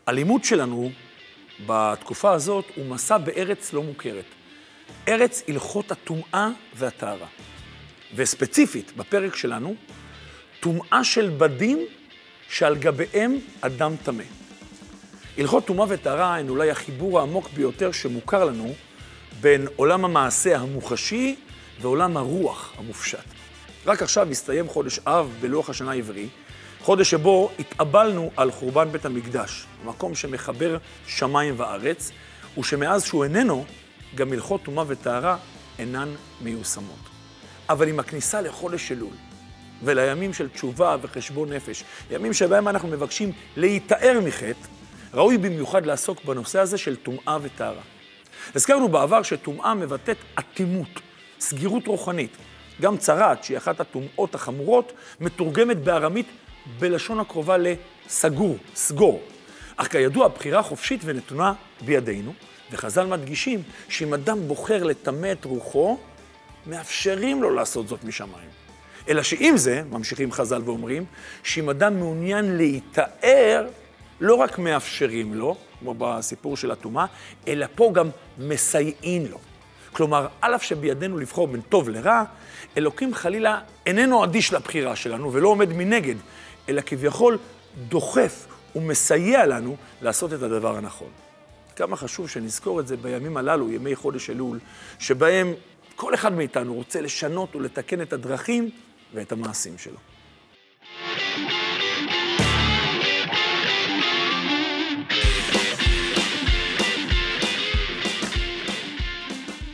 הלימוד שלנו בתקופה הזאת הוא מסע בארץ לא מוכרת. ארץ הלכות הטומאה והטהרה. וספציפית, בפרק שלנו, טומאה של בדים שעל גביהם אדם טמא. הלכות טומאה וטהרה הן אולי החיבור העמוק ביותר שמוכר לנו בין עולם המעשה המוחשי ועולם הרוח המופשט. רק עכשיו הסתיים חודש אב בלוח השנה העברי, חודש שבו התאבלנו על חורבן בית המקדש, מקום שמחבר שמיים וארץ, ושמאז שהוא איננו, גם הלכות טומאה וטהרה אינן מיושמות. אבל עם הכניסה לחודש אלול, ולימים של תשובה וחשבון נפש, ימים שבהם אנחנו מבקשים להיטהר מחטא, ראוי במיוחד לעסוק בנושא הזה של טומאה וטהרה. הזכרנו בעבר שטומאה מבטאת אטימות, סגירות רוחנית. גם צרת, שהיא אחת הטומאות החמורות, מתורגמת בארמית בלשון הקרובה לסגור, סגור. אך כידוע, הבחירה חופשית ונתונה בידינו, וחז"ל מדגישים שאם אדם בוחר לטמא את רוחו, מאפשרים לו לעשות זאת משמיים. אלא שעם זה, ממשיכים חז"ל ואומרים, שאם אדם מעוניין להיטהר, לא רק מאפשרים לו, כמו בסיפור של הטומאה, אלא פה גם מסייעים לו. כלומר, על אף שבידינו לבחור בין טוב לרע, אלוקים חלילה איננו אדיש לבחירה שלנו ולא עומד מנגד, אלא כביכול דוחף ומסייע לנו לעשות את הדבר הנכון. כמה חשוב שנזכור את זה בימים הללו, ימי חודש אלול, שבהם כל אחד מאיתנו רוצה לשנות ולתקן את הדרכים ואת המעשים שלו.